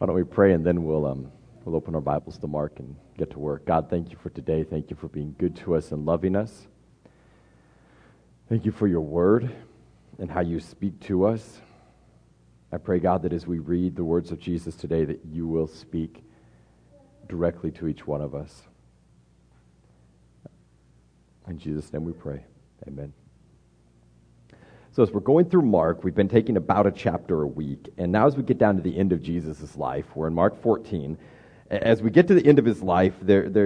Why don't we pray and then we'll open our Bibles to Mark and get to work. God, thank you for today. Thank you for being good to us and loving us. Thank you for your word and how you speak to us. I pray, God, that as we read the words of Jesus today, that you will speak directly to each one of us. In Jesus' name we pray. Amen. So as we're going through Mark, we've been taking about a chapter a week, and now as we get down to the end of Jesus' life, we're in Mark 14. As we get to the end of his life,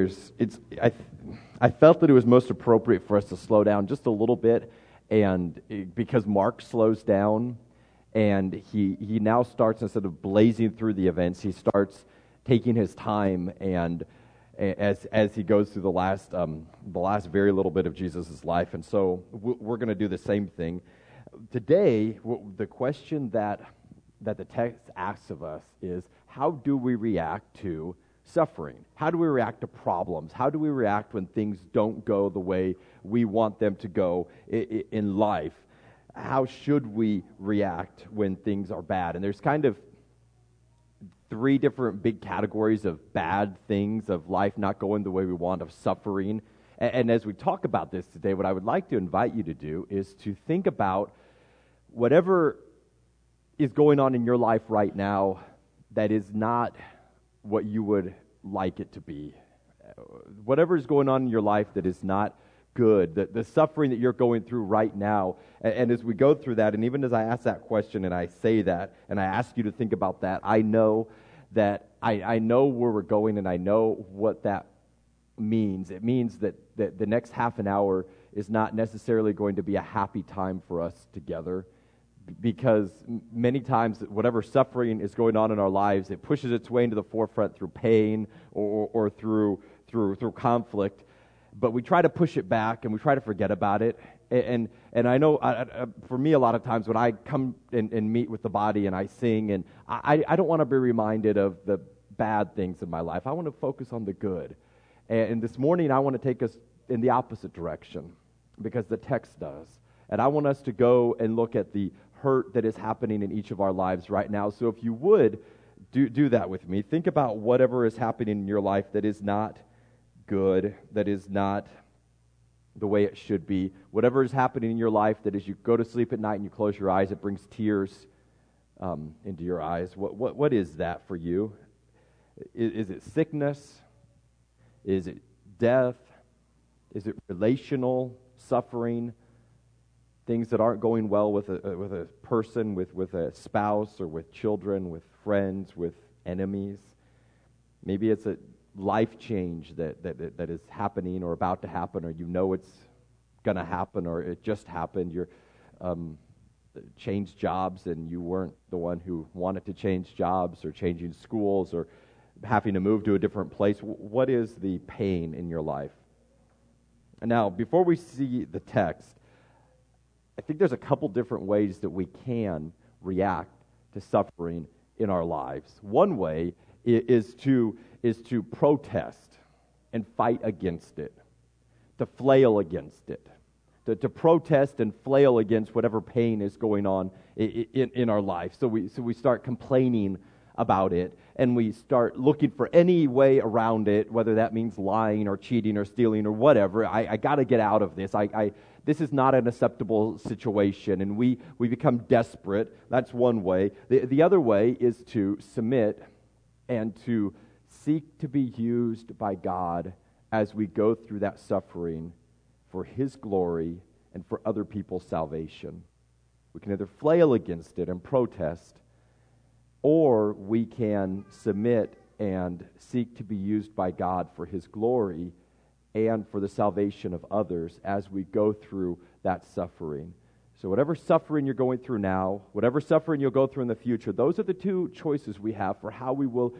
I felt that it was most appropriate for us to slow down just a little bit, and because Mark slows down, and he now starts, instead of blazing through the events, he starts taking his time, and as he goes through the last very little bit of Jesus' life, and so we're going to do the same thing. Today, the question that the text asks of us is, how do we react to suffering? How do we react to problems? How do we react when things don't go the way we want them to go in life? How should we react when things are bad? And there's kind of three different big categories of bad things, of life not going the way we want, of suffering. And as we talk about this today, what I would like to invite you to do is to think about whatever is going on in your life right now that is not what you would like it to be. Whatever is going on in your life that is not good, the suffering that you're going through right now. And as we go through that, and even as I ask that question and I say that, and I ask you to think about that, I know that I know where we're going, and I know what that means. It means that the next half an hour is not necessarily going to be a happy time for us together, because many times whatever suffering is going on in our lives, it pushes its way into the forefront through pain or through conflict, but we try to push it back and we try to forget about it. And I know for me, a lot of times when I come and meet with the body and I sing, and I don't want to be reminded of the bad things in my life. I want to focus on the good. And this morning I want to take us in the opposite direction, because the text does. And I want us to go and look at the hurt that is happening in each of our lives right now. So if you would, do that with me. Think about whatever is happening in your life that is not good, that is not the way it should be. Whatever is happening in your life that as you go to sleep at night and you close your eyes, it brings tears into your eyes. What is that for you? Is it sickness? Is it death? Is it relational suffering? Things that aren't going well with a person, with a spouse, or with children, with friends, with enemies. Maybe it's a life change that is happening or about to happen, or you know it's going to happen, or it just happened. You're changed jobs and you weren't the one who wanted to change jobs, or changing schools, or having to move to a different place. What is the pain in your life? And now, before we see the text, I think there's a couple different ways that we can react to suffering in our lives. One way is to protest and fight against it, to flail against it, to protest and flail against whatever pain is going on in our life. So we start complaining about it, and we start looking for any way around it, whether that means lying or cheating or stealing or whatever. I got to get out of this. This is not an acceptable situation, and we become desperate. That's one way. The other way is to submit and to seek to be used by God as we go through that suffering for His glory and for other people's salvation. We can either flail against it and protest, or we can submit and seek to be used by God for His glory and for the salvation of others as we go through that suffering. So whatever suffering you're going through now, whatever suffering you'll go through in the future, those are the two choices we have for how we will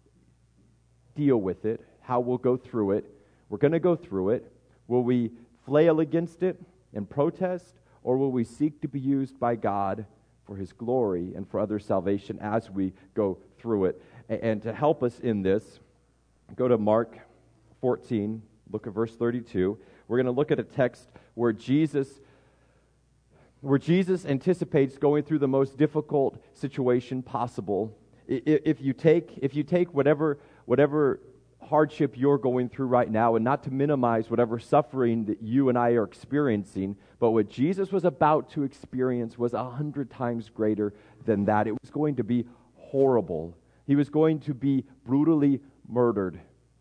deal with it, how we'll go through it. We're going to go through it. Will we flail against it and protest, or will we seek to be used by God for His glory and for other salvation as we go through it? And to help us in this, go to Mark 14, look at verse 32. We're going to look at a text where Jesus anticipates going through the most difficult situation possible If you take whatever hardship you're going through right now, and not to minimize whatever suffering that you and I are experiencing, but what Jesus was about to experience was 100 times greater than that. It was going to be horrible. He was going to be brutally murdered,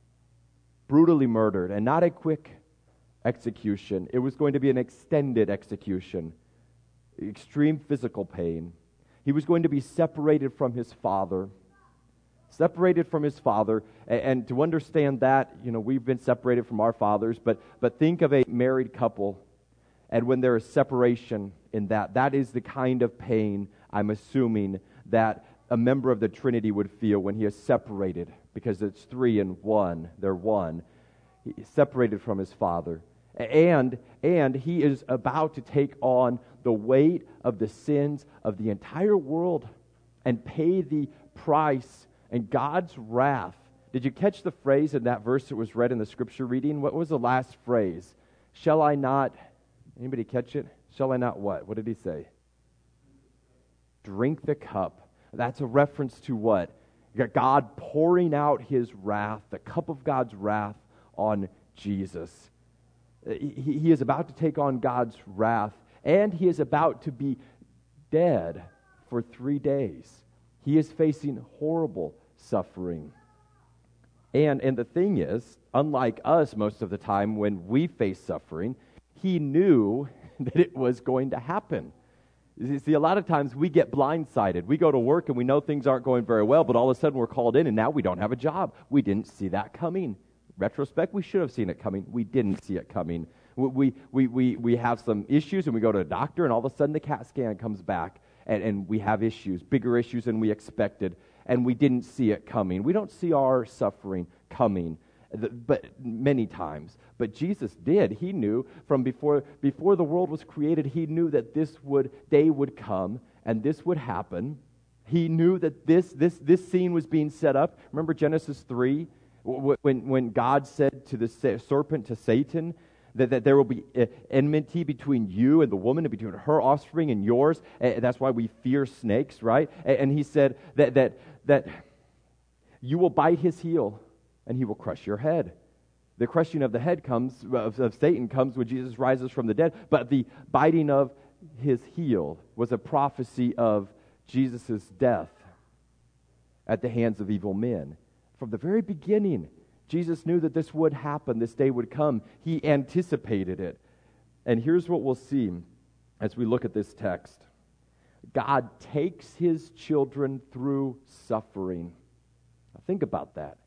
and not a quick execution. It was going to be an extended execution, extreme physical pain. He was going to be separated from his Father. And to understand that, we've been separated from our fathers, but think of a married couple, and when there is separation in that is the kind of pain, I'm assuming, that a member of the Trinity would feel when he is separated, because it's three in one, they're one. He is separated from his Father. And he is about to take on the weight of the sins of the entire world and pay the price and God's wrath. Did you catch the phrase in that verse that was read in the scripture reading? What was the last phrase? Shall I not, anybody catch it? Shall I not what? What did he say? Drink the cup. That's a reference to what? God pouring out his wrath, the cup of God's wrath on Jesus. He is about to take on God's wrath, and he is about to be dead for 3 days. He is facing horrible suffering. And the thing is, unlike us most of the time when we face suffering, he knew that it was going to happen. You see, a lot of times we get blindsided. We go to work and we know things aren't going very well, but all of a sudden we're called in and now we don't have a job. We didn't see that coming. Retrospect, we should have seen it coming. We didn't see it coming. We have some issues and we go to a doctor and all of a sudden the CAT scan comes back and we have issues, bigger issues than we expected, and we didn't see it coming. We don't see our suffering coming, but many times. But Jesus did. He knew from before the world was created, he knew that this day would come and this would happen. He knew that this scene was being set up. Remember Genesis 3? When God said to the serpent, to Satan, that there will be enmity between you and the woman, and between her offspring and yours. And that's why we fear snakes, right? And he said that you will bite his heel and he will crush your head. The crushing of the head of Satan comes when Jesus rises from the dead, but the biting of his heel was a prophecy of Jesus' death at the hands of evil men. From the very beginning, Jesus knew that this would happen, this day would come. He anticipated it. And here's what we'll see as we look at this text. God takes his children through suffering. Now think about that.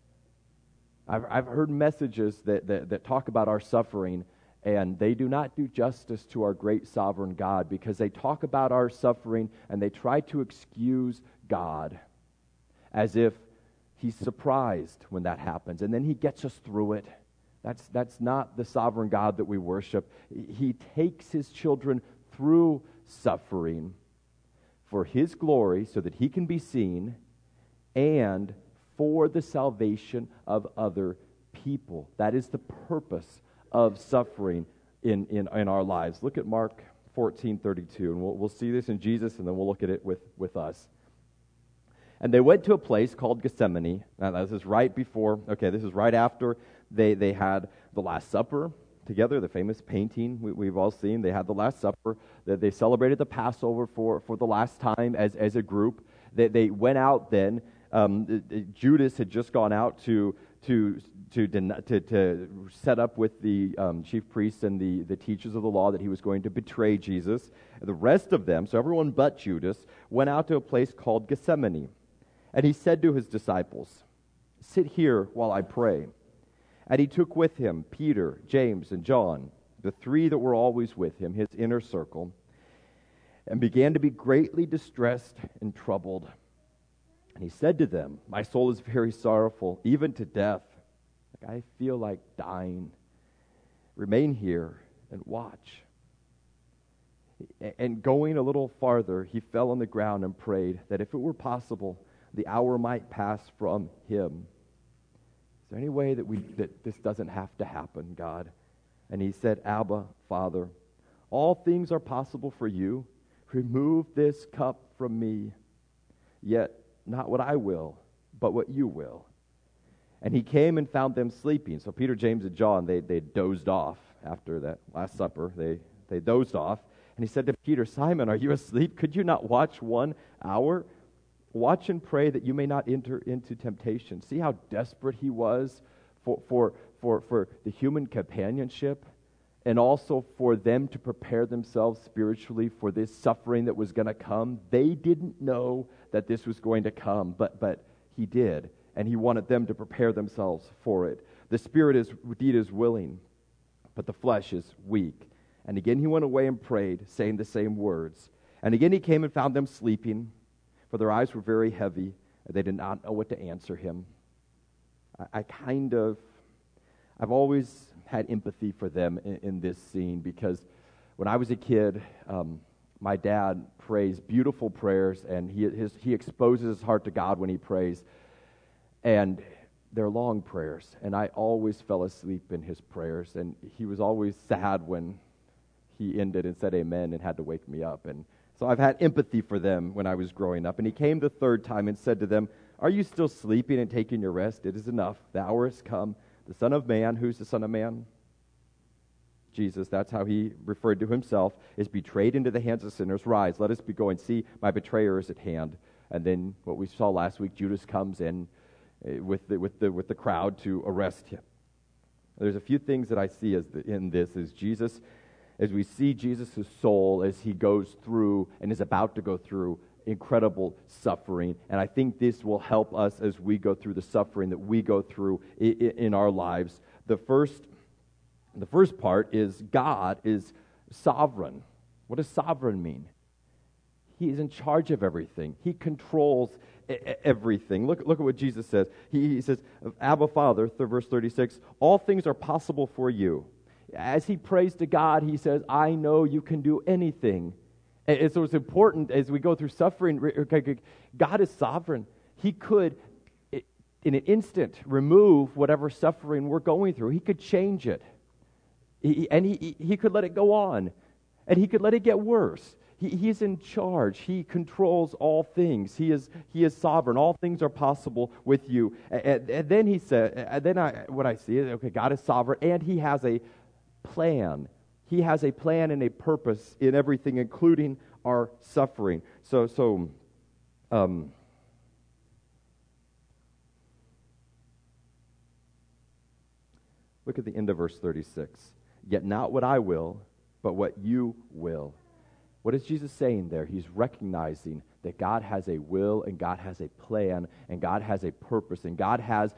I've heard messages that talk about our suffering, and they do not do justice to our great sovereign God, because they talk about our suffering and they try to excuse God as if he's surprised when that happens, and then he gets us through it. That's not the sovereign God that we worship. He takes his children through suffering for his glory so that he can be seen, and for the salvation of other people. That is the purpose of suffering in our lives. Look at Mark 14:32, and we'll see this in Jesus, and then we'll look at it with us. And they went to a place called Gethsemane. Now, this is right after they had the Last Supper together, the famous painting we've all seen. They had the Last Supper. They celebrated the Passover for the last time as a group. They went out then. Judas had just gone out to set up with the chief priests and the teachers of the law that he was going to betray Jesus. The rest of them, so everyone but Judas, went out to a place called Gethsemane. And he said to his disciples, "Sit here while I pray." And he took with him Peter, James, and John, the three that were always with him, his inner circle, and began to be greatly distressed and troubled. And he said to them, "My soul is very sorrowful, even to death. I feel like dying. Remain here and watch." And going a little farther, he fell on the ground and prayed that if it were possible, the hour might pass from him. Is there any way that this doesn't have to happen, God? And he said, "Abba, Father, all things are possible for you. Remove this cup from me. Yet not what I will, but what you will." And he came and found them sleeping. So Peter, James, and John, they dozed off after that Last Supper. They dozed off. And he said to Peter, "Simon, are you asleep? Could you not watch 1 hour? Watch and pray that you may not enter into temptation." See how desperate he was for the human companionship, and also for them to prepare themselves spiritually for this suffering that was going to come. They didn't know that this was going to come, but he did, and he wanted them to prepare themselves for it. The spirit indeed is willing, but the flesh is weak. And again he went away and prayed, saying the same words. And again he came and found them sleeping, for their eyes were very heavy, and they did not know what to answer him. I've always had empathy for them in this scene, because when I was a kid, my dad prays beautiful prayers, and he exposes his heart to God when he prays, and they're long prayers, and I always fell asleep in his prayers, and he was always sad when he ended and said amen and had to wake me up. And so I've had empathy for them when I was growing up. And he came the third time and said to them, "Are you still sleeping and taking your rest? It is enough. The hour has come. The Son of Man," who's the Son of Man? Jesus, that's how he referred to himself, "is betrayed into the hands of sinners. Rise, let us be going. See, my betrayer is at hand." And then what we saw last week, Judas comes in with the crowd to arrest him. There's a few things that I see in this as Jesus, as we see Jesus' soul as he goes through and is about to go through incredible suffering. And I think this will help us as we go through the suffering that we go through in our lives. The first part is God is sovereign. What does sovereign mean? He is in charge of everything. He controls everything. Look at what Jesus says. He says, "Abba, Father," verse 36, "all things are possible for you." As he prays to God, he says, "I know you can do anything." And so it's important as we go through suffering. God is sovereign. He could, in an instant, remove whatever suffering we're going through. He could change it. He could let it go on. And he could let it get worse. He's in charge. He controls all things. He is sovereign. All things are possible with you. And then he said, what I see is, okay, God is sovereign, and he has a plan. He has a plan and a purpose in everything, including our suffering. So look at the end of verse 36. "Yet not what I will, but what you will." What is Jesus saying there? He's recognizing that God has a will, and God has a plan, and God has a purpose, and God has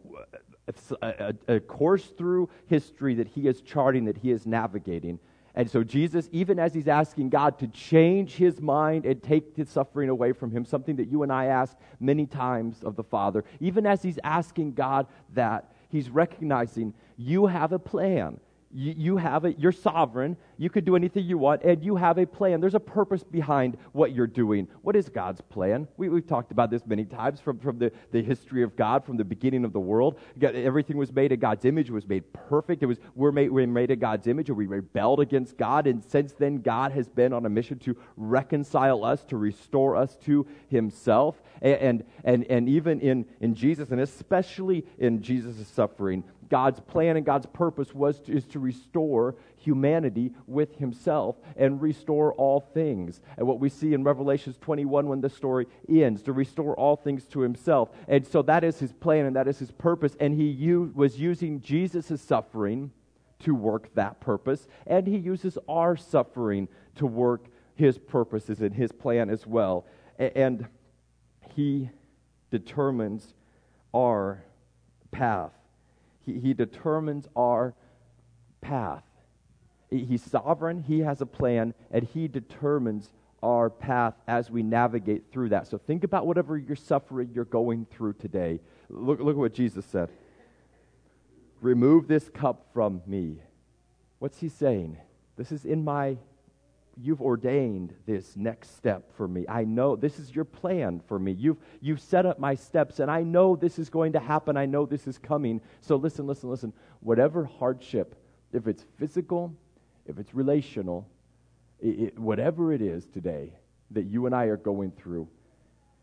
a course through history that he is charting, that he is navigating. And so Jesus, even as he's asking God to change his mind and take the suffering away from him, something that you and I ask many times of the Father, even as he's asking God that, he's recognizing you have a plan. You have it. You're sovereign. You could do anything you want, and you have a plan. There's a purpose behind what you're doing. What is God's plan? We've talked about this many times from the history of God, from the beginning of the world. Everything was made in God's image. It was made perfect. We're made in God's image, and we rebelled against God. And since then, God has been on a mission to reconcile us, to restore us to himself. And even in Jesus, and especially in Jesus' suffering, God's plan and God's purpose is to restore humanity with himself and restore all things. And what we see in Revelation 21 when the story ends, to restore all things to himself. And so that is his plan and that is his purpose. And he was using Jesus' suffering to work that purpose. And he uses our suffering to work his purposes and his plan as well. And he determines our path. He determines our path. He's sovereign, he has a plan, and he determines our path as we navigate through that. So think about whatever you're suffering, you're going through today. Look at what Jesus said. "Remove this cup from me." What's he saying? This is you've ordained this next step for me. I know this is your plan for me. You've set up my steps, and I know this is going to happen. I know this is coming. So listen. Whatever hardship, if it's physical, if it's relational, whatever it is today that you and I are going through,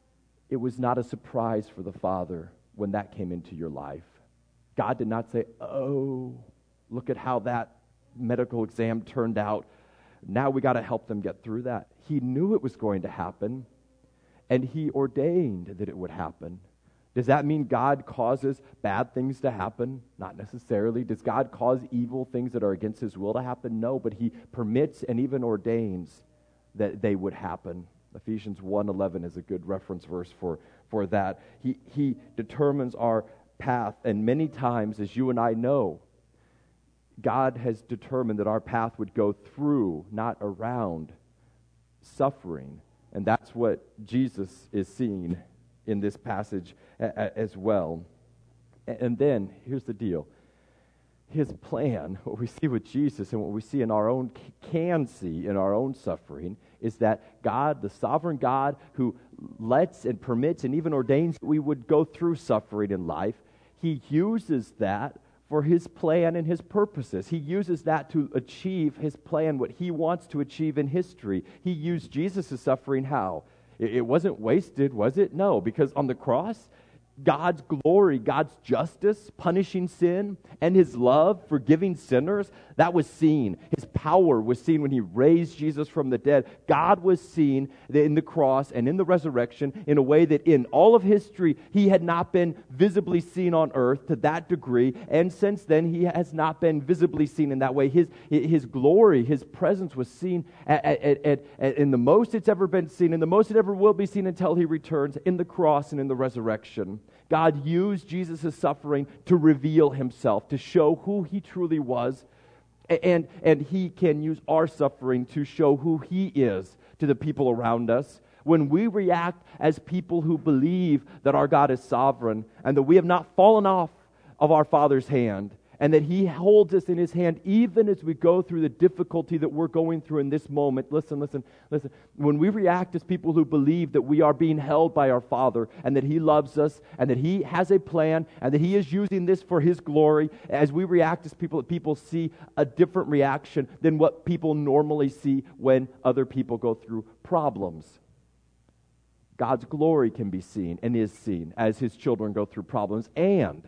it was not a surprise for the Father when that came into your life. God did not say, oh, look at how that medical exam turned out. Now we got to help them get through that. He knew it was going to happen, and He ordained that it would happen. Does that mean God causes bad things to happen? Not necessarily. Does God cause evil things that are against His will to happen? No, but He permits and even ordains that they would happen. Ephesians 1:11 is a good reference verse for that. He determines our path, and many times, as you and I know, God has determined that our path would go through, not around, suffering. And that's what Jesus is seeing in this passage as well. And then, here's the deal. His plan, what we see with Jesus and what we see in our own, can see in our own suffering, is that God, the sovereign God who lets and permits and even ordains that we would go through suffering in life, He uses that for His plan and His purposes. He uses that to achieve His plan, what He wants to achieve in history. He used Jesus' suffering how? It wasn't wasted, was it? No, because on the cross, God's glory, God's justice, punishing sin, and His love, forgiving sinners, that was seen. His power was seen when He raised Jesus from the dead. God was seen in the cross and in the resurrection in a way that in all of history, He had not been visibly seen on earth to that degree, and since then, He has not been visibly seen in that way. His glory, His presence was seen in the most it's ever been seen, and the most it ever will be seen until He returns, in the cross and in the resurrection. God used Jesus' suffering to reveal Himself, to show who He truly was, and He can use our suffering to show who He is to the people around us. When we react as people who believe that our God is sovereign and that we have not fallen off of our Father's hand, and that He holds us in His hand even as we go through the difficulty that we're going through in this moment. Listen. When we react as people who believe that we are being held by our Father and that He loves us and that He has a plan and that He is using this for His glory, as we react as people see a different reaction than what people normally see when other people go through problems. God's glory can be seen and is seen as His children go through problems, and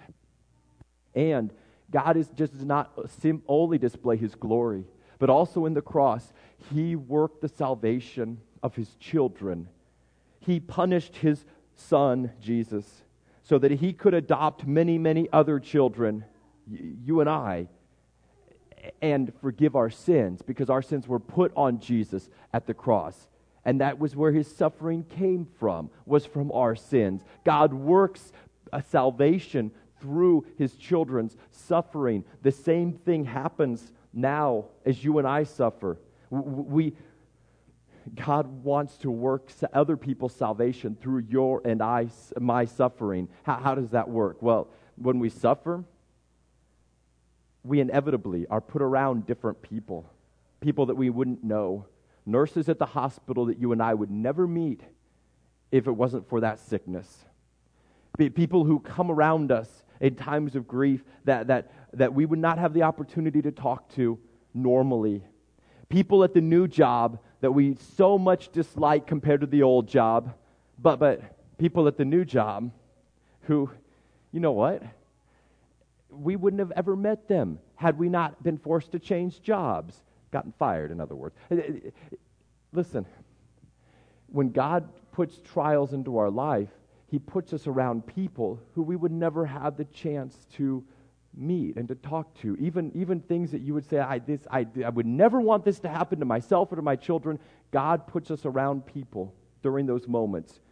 God does not only display His glory, but also in the cross, He worked the salvation of His children. He punished His Son, Jesus, so that He could adopt many, many other children, you and I, and forgive our sins, because our sins were put on Jesus at the cross. And that was where His suffering came from, was from our sins. God works a salvation through His children's suffering. The same thing happens now as you and I suffer. God wants to work other people's salvation through your and my suffering. How does that work? Well, when we suffer, we inevitably are put around different people that we wouldn't know. Nurses at the hospital that you and I would never meet if it wasn't for that sickness. People who come around us in times of grief that we would not have the opportunity to talk to normally. People at the new job that we so much dislike compared to the old job, but people at the new job who, you know what? We wouldn't have ever met them had we not been forced to change jobs. Gotten fired, in other words. Listen, when God puts trials into our life, He puts us around people who we would never have the chance to meet and to talk to. Even things that you would say, I would never want this to happen to myself or to my children. God puts us around people during those moments.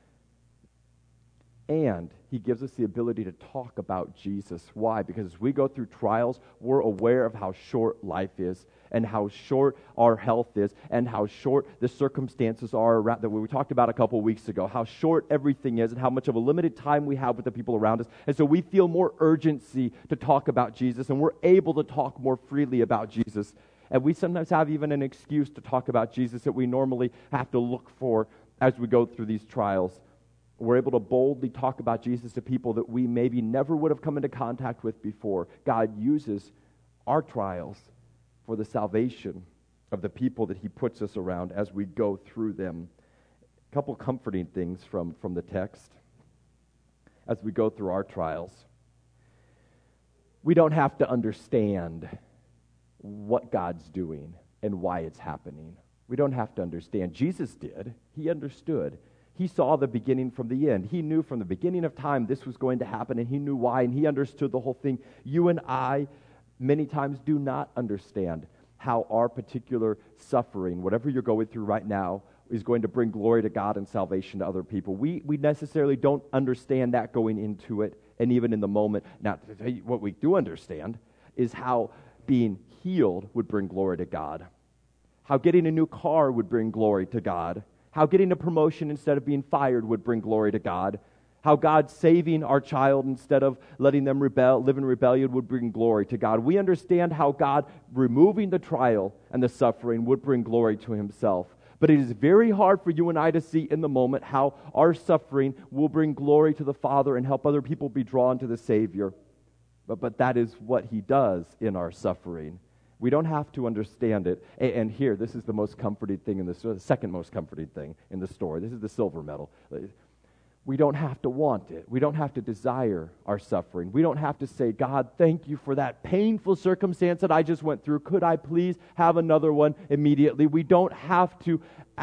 And He gives us the ability to talk about Jesus. Why? Because as we go through trials, we're aware of how short life is and how short our health is and how short the circumstances are around, that we talked about a couple weeks ago, how short everything is and how much of a limited time we have with the people around us. And so we feel more urgency to talk about Jesus, and we're able to talk more freely about Jesus. And we sometimes have even an excuse to talk about Jesus that we normally have to look for as we go through these trials. We're able to boldly talk about Jesus to people that we maybe never would have come into contact with before. God uses our trials for the salvation of the people that He puts us around as we go through them. A couple comforting things from the text. as we go through our trials. We don't have to understand what God's doing and why it's happening. We don't have to understand. Jesus did. He understood. He saw the beginning from the end. He knew from the beginning of time this was going to happen, and he knew why, and he understood the whole thing. You and I, many times, do not understand how our particular suffering, whatever you're going through right now, is going to bring glory to God and salvation to other people. We necessarily don't understand that going into it, and even in the moment. Now, what we do understand is how being healed would bring glory to God, how getting a new car would bring glory to God, how getting a promotion instead of being fired would bring glory to God, how God saving our child instead of letting them live in rebellion would bring glory to God. We understand how God removing the trial and the suffering would bring glory to himself. But it is very hard for you and I to see in the moment how our suffering will bring glory to the Father and help other people be drawn to the Savior. But that is what he does in our suffering. We don't have to understand it. And here, this is the most comforting thing in the story, the second most comforting thing in the story. This is the silver medal. We don't have to want it. We don't have to desire our suffering. We don't have to say, God, thank you for that painful circumstance that I just went through. Could I please have another one immediately? We don't have to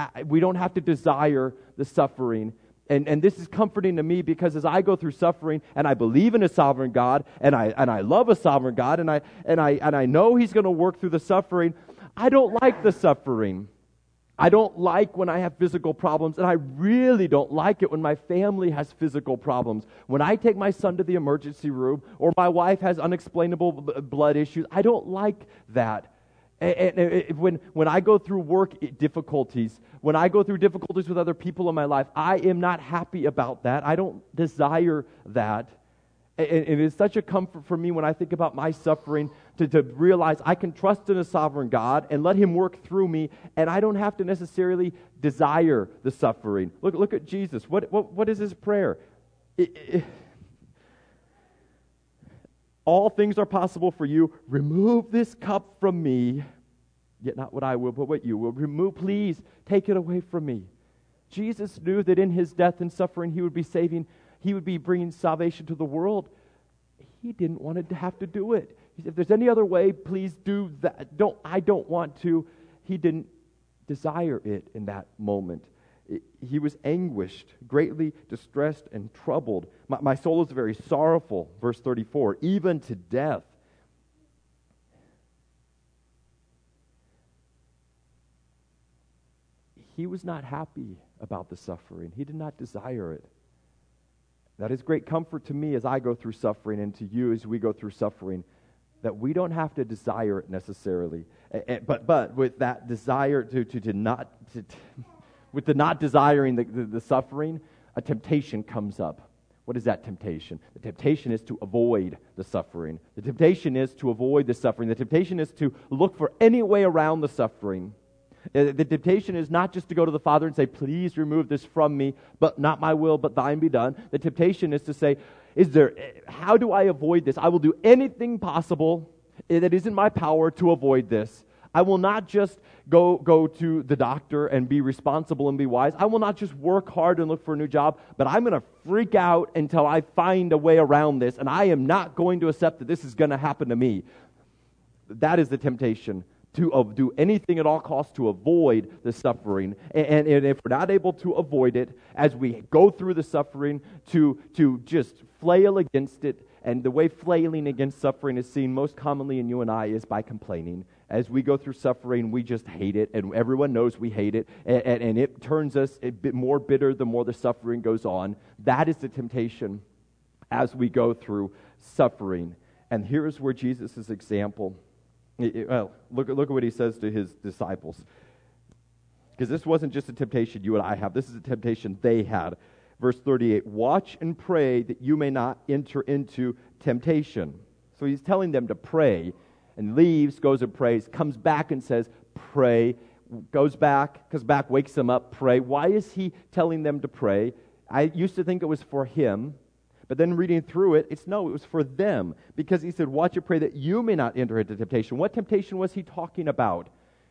desire the suffering. And this is comforting to me because as I go through suffering and I believe in a sovereign God and I love a sovereign God and I know he's going to work through the suffering, I don't like the suffering. I don't like when I have physical problems, and I really don't like it when my family has physical problems. When I take my son to the emergency room or my wife has unexplainable blood issues, I don't like that. And when I go through work difficulties, when I go through difficulties with other people in my life, I am not happy about that. I don't desire that. And it is such a comfort for me when I think about my suffering to realize I can trust in a sovereign God and let him work through me, and I don't have to necessarily desire the suffering. Look at Jesus. What is his prayer? All things are possible for you. Remove this cup from me, yet not what I will, but what you will. Please take it away from me. Jesus knew that in his death and suffering he would be bringing salvation to the world. He didn't want to have to do it. He said, if there's any other way, please do that. I don't want to. He didn't desire it in that moment. He was anguished, greatly distressed and troubled. My soul is very sorrowful, verse 34, even to death. He was not happy about the suffering. He did not desire it. That is great comfort to me as I go through suffering, and to you as we go through suffering, that we don't have to desire it necessarily. But with that desire with the not desiring the suffering, a temptation comes up. What is that temptation? The temptation is to avoid the suffering. The temptation is to avoid the suffering. The temptation is to look for any way around the suffering. The temptation is not just to go to the Father and say, please remove this from me, but not my will, but thine be done. The temptation is to say, how do I avoid this? I will do anything possible that is in my power to avoid this. I will not just go to the doctor and be responsible and be wise. I will not just work hard and look for a new job, but I'm going to freak out until I find a way around this, and I am not going to accept that this is going to happen to me. That is the temptation, to do anything at all costs to avoid the suffering. And if we're not able to avoid it, as we go through the suffering, to just flail against it. And the way flailing against suffering is seen most commonly in you and I is by complaining. As we go through suffering, we just hate it, and everyone knows we hate it, and it turns us a bit more bitter the more the suffering goes on. That is the temptation as we go through suffering. And here is where Jesus' example. Well, look at what he says to his disciples. Because this wasn't just a temptation you and I have. This is a temptation they had. Verse 38, watch and pray that you may not enter into temptation. So he's telling them to pray, and leaves, goes and prays, comes back and says, pray, goes back, wakes them up, pray. Why is he telling them to pray? I used to think it was for him. But then reading through it, it was for them. Because he said, watch and pray that you may not enter into temptation. What temptation was he talking about?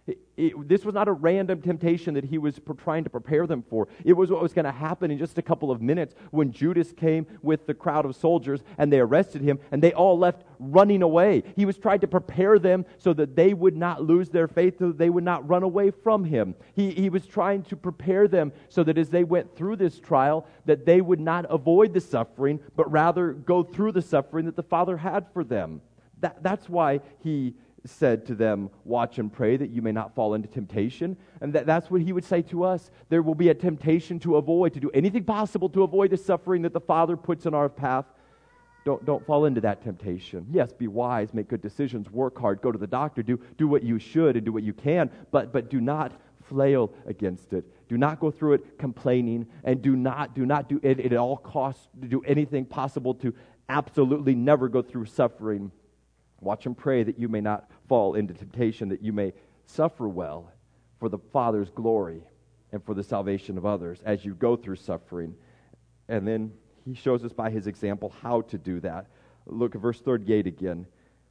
This was not a random temptation that he was trying to prepare them for. It was what was going to happen in just a couple of minutes when Judas came with the crowd of soldiers and they arrested him and they all left running away. He was trying to prepare them so that they would not lose their faith, so that they would not run away from him. He was trying to prepare them so that as they went through this trial, that they would not avoid the suffering, but rather go through the suffering that the Father had for them. That's why he said to them, watch and pray that you may not fall into temptation. And that's what he would say to us. There will be a temptation to avoid, to do anything possible to avoid the suffering that the Father puts in our path. Don't fall into that temptation. Yes, be wise, make good decisions, work hard, go to the doctor, do what you should and do what you can, but do not flail against it. Do not go through it complaining, and do not do it at all costs to do anything possible to absolutely never go through suffering. Watch and pray that you may not fall into temptation, that you may suffer well for the Father's glory and for the salvation of others as you go through suffering. And then he shows us by his example how to do that. Look at verse 38 again.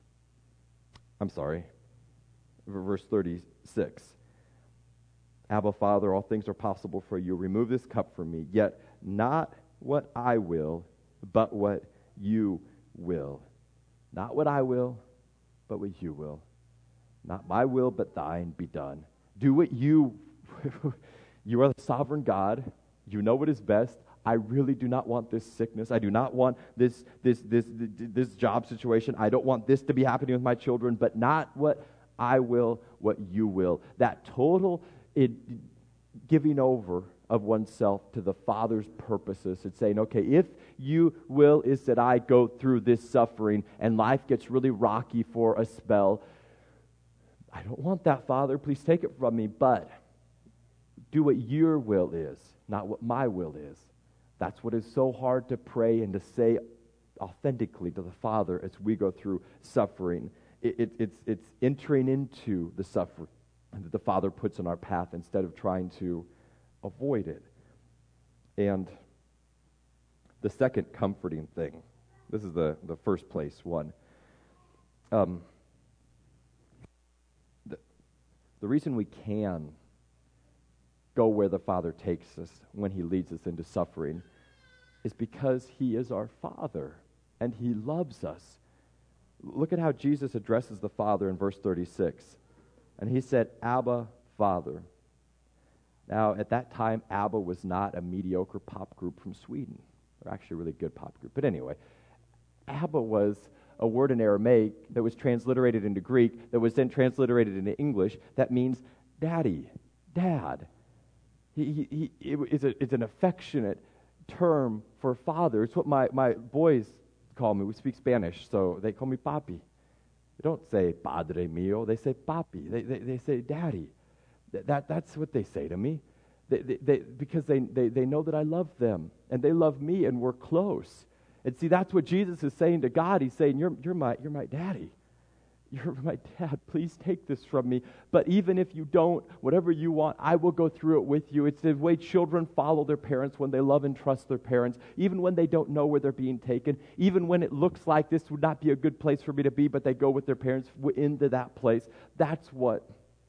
Verse 36. Abba, Father, all things are possible for you. Remove this cup from me, yet not what I will, but what you will. Not what I will, but what you will. Not my will, but thine be done. Do what you are the sovereign God. You know what is best. I really do not want this sickness. I do not want this job situation. I don't want this to be happening with my children, but not what I will, what you will. That total giving over of oneself to the Father's purposes. It's saying, okay, if you will is that I go through this suffering and life gets really rocky for a spell, I don't want that, Father. Please take it from me, but do what your will is, not what my will is. That's what is so hard to pray and to say authentically to the Father as we go through suffering. It's entering into the suffering that the Father puts in our path instead of trying to avoid it. And the second comforting thing, this is the first place one. The reason we can go where the Father takes us when he leads us into suffering is because he is our Father and he loves us. Look at how Jesus addresses the Father in verse 36. And he said, Abba, Father. Now, at that time, ABBA was not a mediocre pop group from Sweden. They're actually a really good pop group. But anyway, ABBA was a word in Aramaic that was transliterated into Greek, that was then transliterated into English, that means daddy, dad. It's an affectionate term for father. It's what my boys call me. We speak Spanish, so they call me papi. They don't say padre mío, they say papi. They say daddy. That's what they say to me. Because they know that I love them, and they love me, and we're close. And see, that's what Jesus is saying to God. He's saying, you're my daddy. You're my dad. Please take this from me. But even if you don't, whatever you want, I will go through it with you. It's the way children follow their parents when they love and trust their parents, even when they don't know where they're being taken, even when it looks like this would not be a good place for me to be, but they go with their parents into that place. That's what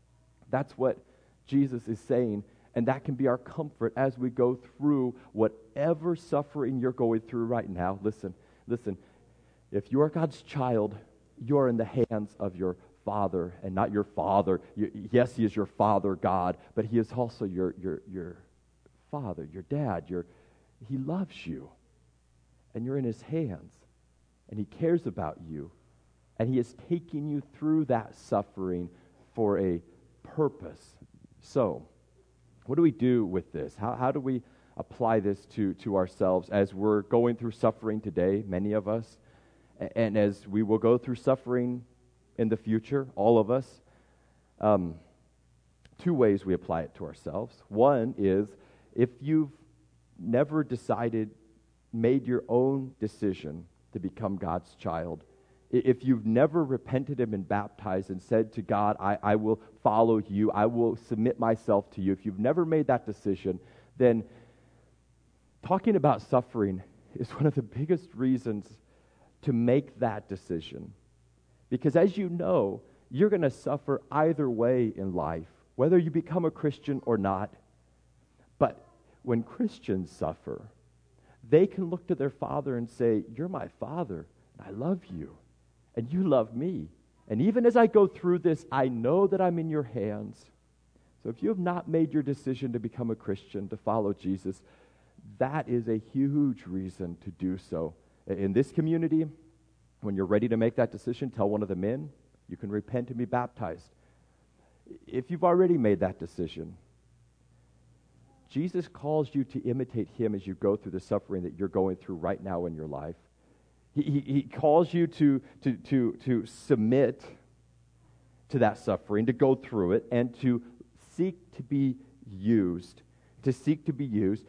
Jesus is saying. And that can be our comfort as we go through whatever suffering you're going through right now. Listen. If you are God's child, you're in the hands of your Father, and not your father. Yes, he is your Father, God, but he is also your Father, your dad. He loves you, and you're in his hands, and he cares about you, and he is taking you through that suffering for a purpose. So, what do we do with this? How do we apply this to ourselves as we're going through suffering today, many of us, and as we will go through suffering in the future, all of us? Two ways we apply it to ourselves. One is, if you've never made your own decision to become God's child, if you've never repented and been baptized and said to God, I will follow you, I will submit myself to you, if you've never made that decision, then talking about suffering is one of the biggest reasons to make that decision. Because as you know, You're going to suffer either way in life, whether you become a Christian or not. But when Christians suffer, they can look to their Father and say, you're my Father, and I love you, and you love me. And even as I go through this, I know that I'm in your hands. So if you have not made your decision to become a Christian, to follow Jesus, that is a huge reason to do so. In this community, when you're ready to make that decision, tell one of the men. You can repent and be baptized. If you've already made that decision, Jesus calls you to imitate him as you go through the suffering that you're going through right now in your life. He calls you to submit to that suffering, to go through it, and to seek to be used. To seek to be used.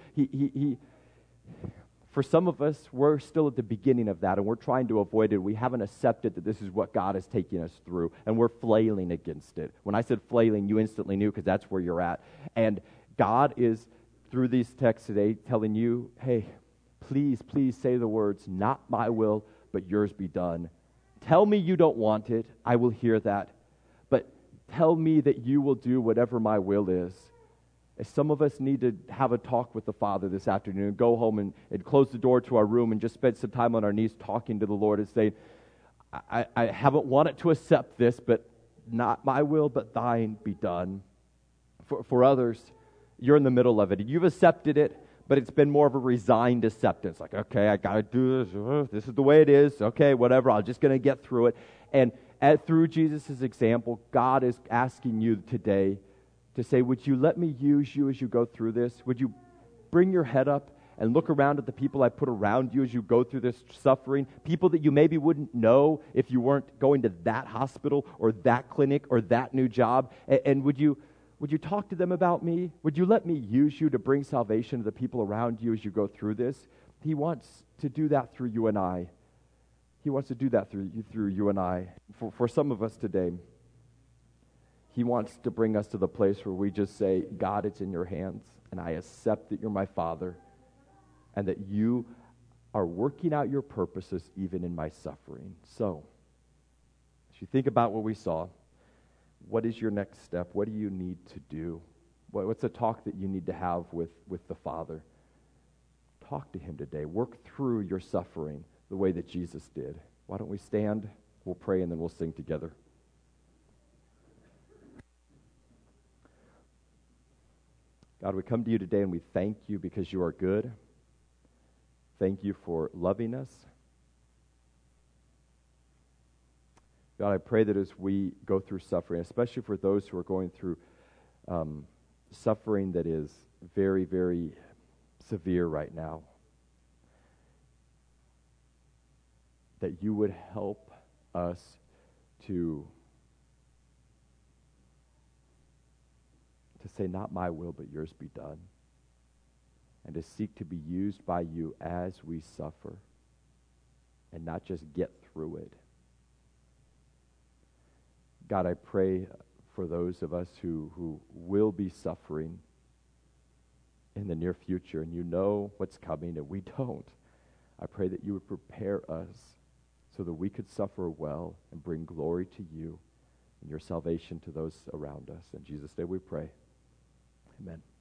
For some of us, we're still at the beginning of that, and we're trying to avoid it. We haven't accepted that this is what God is taking us through, and we're flailing against it. When I said flailing, you instantly knew, because that's where you're at. And God is, through these texts today, telling you, hey, please say the words, not my will, but yours be done. Tell me you don't want it. I will hear that. But tell me that you will do whatever my will is. Some of us need to have a talk with the Father this afternoon, go home and close the door to our room and just spend some time on our knees talking to the Lord and saying, I haven't wanted to accept this, but not my will, but thine be done. For others, you're in the middle of it. You've accepted it, but it's been more of a resigned acceptance. Like, okay, I got to do this. This is the way it is. Okay, whatever. I'm just going to get through it. And through Jesus' example, God is asking you today to say, would you let me use you as you go through this? Would you bring your head up and look around at the people I put around you as you go through this suffering? People that you maybe wouldn't know if you weren't going to that hospital or that clinic or that new job. And would you talk to them about me? Would you let me use you to bring salvation to the people around you as you go through this? He wants to do that through you and I. He wants to do that through you and I. For some of us today, he wants to bring us to the place where we just say, God, it's in your hands, and I accept that you're my Father, and that you are working out your purposes even in my suffering. So, as you think about what we saw, what is your next step? What do you need to do? What's a talk that you need to have with the Father? Talk to him today. Work through your suffering the way that Jesus did. Why don't we stand? We'll pray, and then we'll sing together. God, we come to you today and we thank you because you are good. Thank you for loving us. God, I pray that as we go through suffering, especially for those who are going through suffering that is very, very severe right now, that you would help us to say, not my will, but yours be done. And to seek to be used by you as we suffer and not just get through it. God, I pray for those of us who will be suffering in the near future, and you know what's coming and we don't. I pray that you would prepare us so that we could suffer well and bring glory to you and your salvation to those around us. In Jesus' name we pray. Amen.